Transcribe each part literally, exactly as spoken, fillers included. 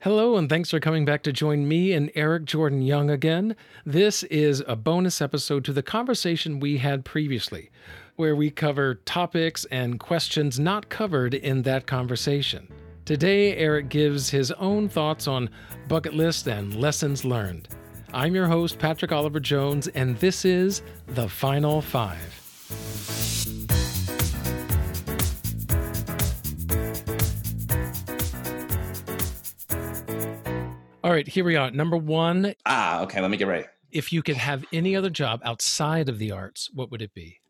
Hello, and thanks for coming back to join me and Eric Jordan Young again. This is a bonus episode to the conversation we had previously, where we cover topics and questions not covered in that conversation. Today, Eric gives his own thoughts on bucket list and lessons learned. I'm your host, Patrick Oliver Jones, and this is The Final Five. All right, here we are. Number one. Ah, okay, let me get ready. If you could have any other job outside of the arts, what would it be?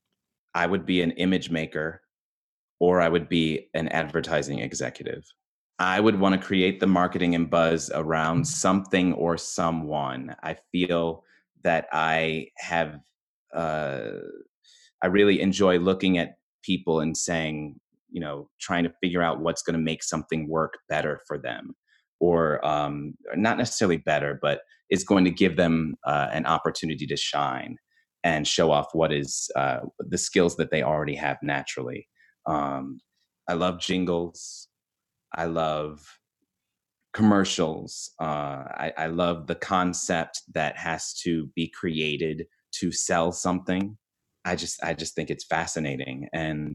I would be an image maker, or I would be an advertising executive. I would want to create the marketing and buzz around something or someone. I feel that I have, uh, I really enjoy looking at people and saying, you know, trying to figure out what's going to make something work better for them, or um, not necessarily better, but is going to give them uh, an opportunity to shine and show off what is uh, the skills that they already have naturally. Um, I love jingles. I love commercials. Uh, I, I love the concept that has to be created to sell something. I just, I just think it's fascinating. And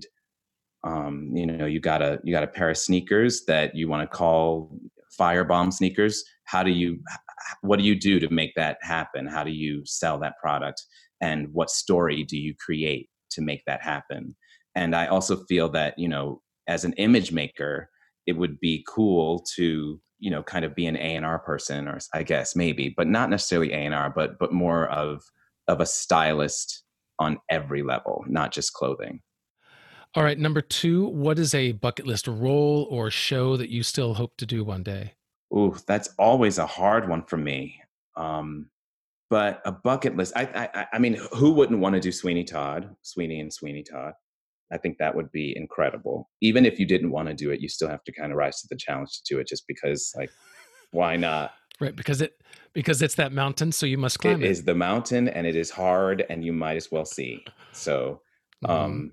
um, you know, you got a, you got a pair of sneakers that you want to call firebomb sneakers. How do you, what do you do to make that happen? How do you sell that product? And what story do you create to make that happen? And I also feel that, you know, as an image maker, it would be cool to, you know, kind of be an A and R person, or I guess maybe, but not necessarily A and R, but but more of of a stylist on every level, not just clothing. All right, number two, what is a bucket list role or show that you still hope to do one day? Ooh, that's always a hard one for me. Um, but a bucket list, I, I, I mean, who wouldn't want to do Sweeney Todd, Sweeney and Sweeney Todd? I think that would be incredible. Even if you didn't want to do it, you still have to kind of rise to the challenge to do it, just because, like, why not? Right, because it because it's that mountain, so you must climb It it. is the mountain, and it is hard, and you might as well see. So, Mhm. um,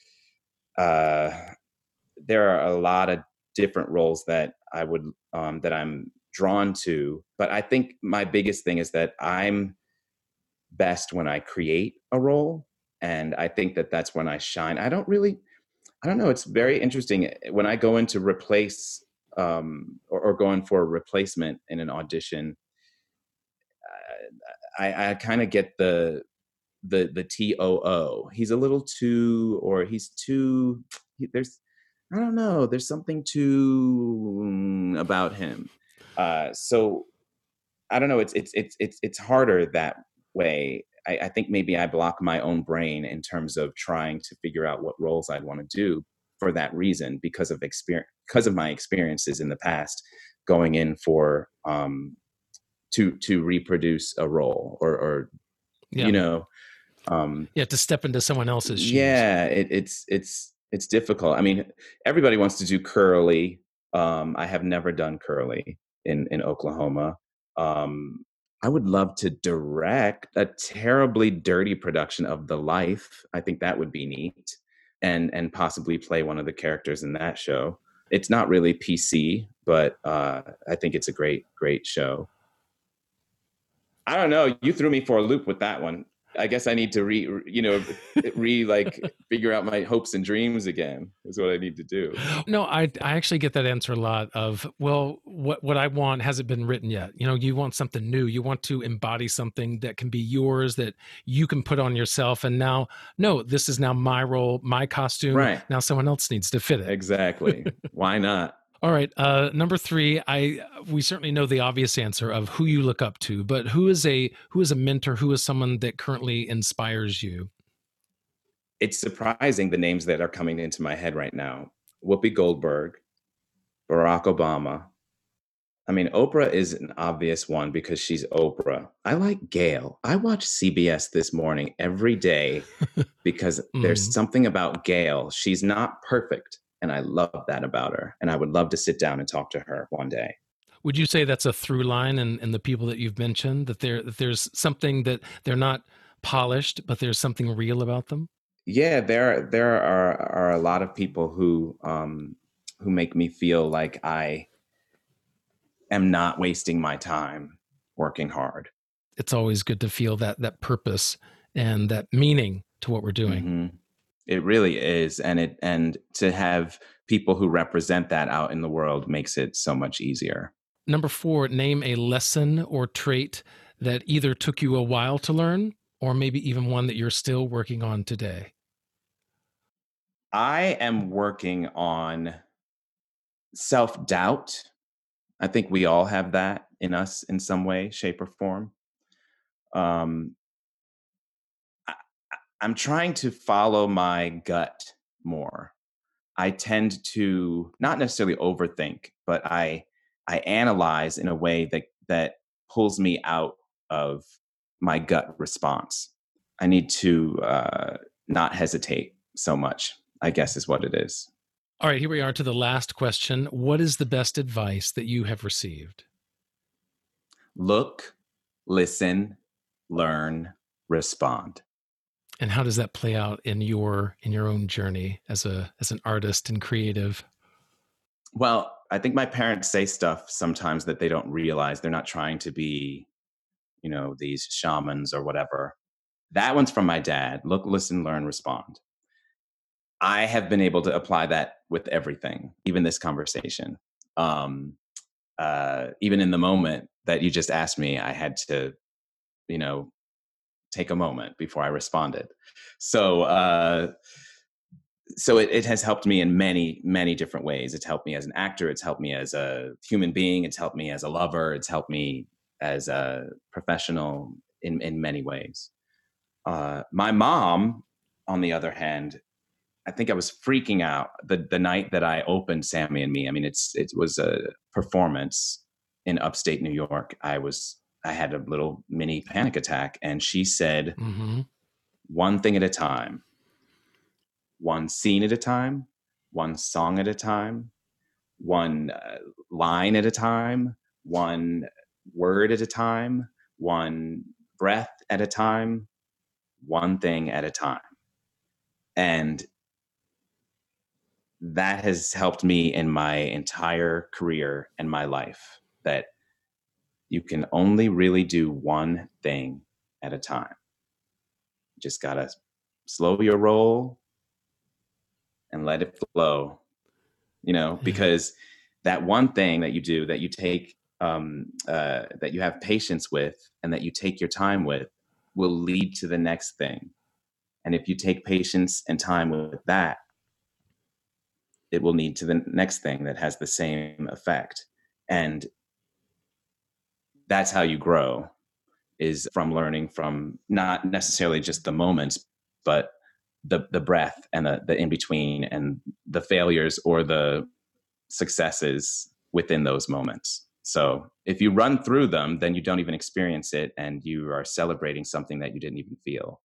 uh, there are a lot of different roles that I would um, that I'm drawn to, but I think my biggest thing is that I'm best when I create a role, and I think that that's when I shine. I don't really, I don't know. It's very interesting when I go in to replace um, or, or going for a replacement in an audition. I, I kind of get the the the T O O. He's a little too, or he's too. He, there's, I don't know. There's something too mm, about him. Uh, so I don't know. It's it's it's it's it's harder that way. I, I think maybe I block my own brain in terms of trying to figure out what roles I'd want to do for that reason, because of experience, because of my experiences in the past, going in for um, to to reproduce a role, or or Yeah. you know. Um, yeah, to step into someone else's shoes. Yeah, it, it's it's it's difficult. I mean, everybody wants to do curly. Um, I have never done curly in in Oklahoma. Um, I would love to direct a terribly dirty production of The Life. I think that would be neat, and and possibly play one of the characters in that show. It's not really P C, but uh, I think it's a great great show. I don't know. You threw me for a loop with that one. I guess I need to re, you know, re like figure out my hopes and dreams again is what I need to do. No, I I actually get that answer a lot of, well, what what I want hasn't been written yet. You know, you want something new. You want to embody something that can be yours, that you can put on yourself. And now, no, this is now my role, my costume. Right. Now someone else needs to fit it. Exactly. Why not? All right. Uh, number three, I we certainly know the obvious answer of who you look up to, but who is a who is a mentor? Who is someone that currently inspires you? It's surprising the names that are coming into my head right now. Whoopi Goldberg, Barack Obama. I mean, Oprah is an obvious one because she's Oprah. I like Gail. I watch C B S This Morning every day because Mhm. there's something about Gail. She's not perfect, and I love that about her. And I would love to sit down and talk to her one day. Would you say that's a through line in, in the people that you've mentioned, that there that there's something that they're not polished, but there's something real about them? Yeah, there there are are a lot of people who um who make me feel like I am not wasting my time working hard. It's always good to feel that that purpose and that meaning to what we're doing. Mm-hmm. It really is. And it and to have people who represent that out in the world makes it so much easier. Number four, name a lesson or trait that either took you a while to learn or maybe even one that you're still working on today. I am working on self-doubt. I think we all have that in us in some way, shape, or form. Um, I, I- I'm trying to follow my gut more. I tend to not necessarily overthink, but I I analyze in a way that that pulls me out of my gut response. I need to uh, not hesitate so much, I guess is what it is. All right, here we are to the last question. What is the best advice that you have received? Look, listen, learn, respond. And how does that play out in your in your own journey as a as an artist and creative? Well, I think my parents say stuff sometimes that they don't realize. They're not trying to be, you know, these shamans or whatever. That one's from my dad. Look, listen, learn, respond. I have been able to apply that with everything, even this conversation. Um, uh, even in the moment that you just asked me, I had to, you know, take a moment before I responded. So, uh, so it, it has helped me in many, many different ways. It's helped me as an actor. It's helped me as a human being. It's helped me as a lover. It's helped me as a professional in, in many ways. Uh, my mom, on the other hand, I think I was freaking out the, the night that I opened Sammy and Me. I mean, it's it was a performance in upstate New York. I was I had a little mini panic attack, and she said, Mm-hmm. one thing at a time, one scene at a time, one song at a time, one uh, line at a time, one word at a time, one breath at a time, one thing at a time. And that has helped me in my entire career and my life, that you can only really do one thing at a time. You just got to slow your roll and let it flow, you know, Yeah. because that one thing that you do, that you take, um, uh, that you have patience with and that you take your time with, will lead to the next thing. And if you take patience and time with that, it will lead to the next thing that has the same effect. And that's how you grow, is from learning from not necessarily just the moments, but the the breath and the, the in between and the failures or the successes within those moments. So if you run through them, then you don't even experience it, and you are celebrating something that you didn't even feel.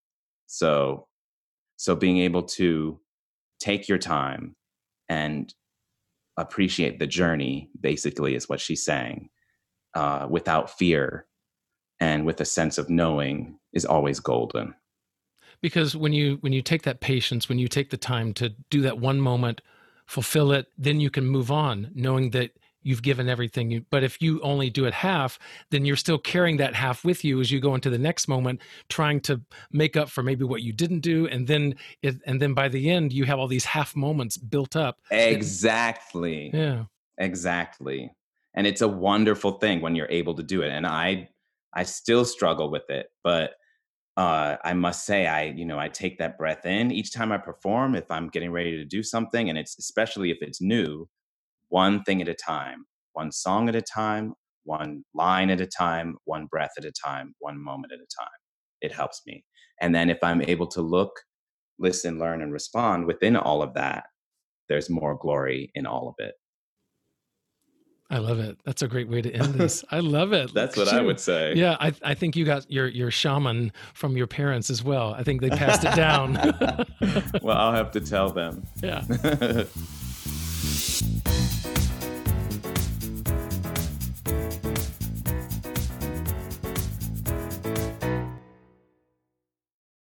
So so being able to take your time and appreciate the journey, basically, is what she's saying, uh, without fear and with a sense of knowing, is always golden. Because when you when you take that patience, when you take the time to do that one moment, fulfill it, then you can move on, knowing that you've given everything. You, but if you only do it half, then you're still carrying that half with you as you go into the next moment, trying to make up for maybe what you didn't do, and then it, and then by the end, you have all these half moments built up. Exactly. It, yeah. Exactly. And it's a wonderful thing when you're able to do it. And I I still struggle with it, but uh, I must say, I, you know, I take that breath in each time I perform, if I'm getting ready to do something, and it's especially if it's new, one thing at a time, one song at a time, one line at a time, one breath at a time, one moment at a time. It helps me. And then if I'm able to look, listen, learn, and respond within all of that, there's more glory in all of it. I love it. That's a great way to end this. I love it. That's what I would say. Yeah, I, I think you got your your shaman from your parents as well. I think they passed it down. Well, I'll have to tell them. Yeah.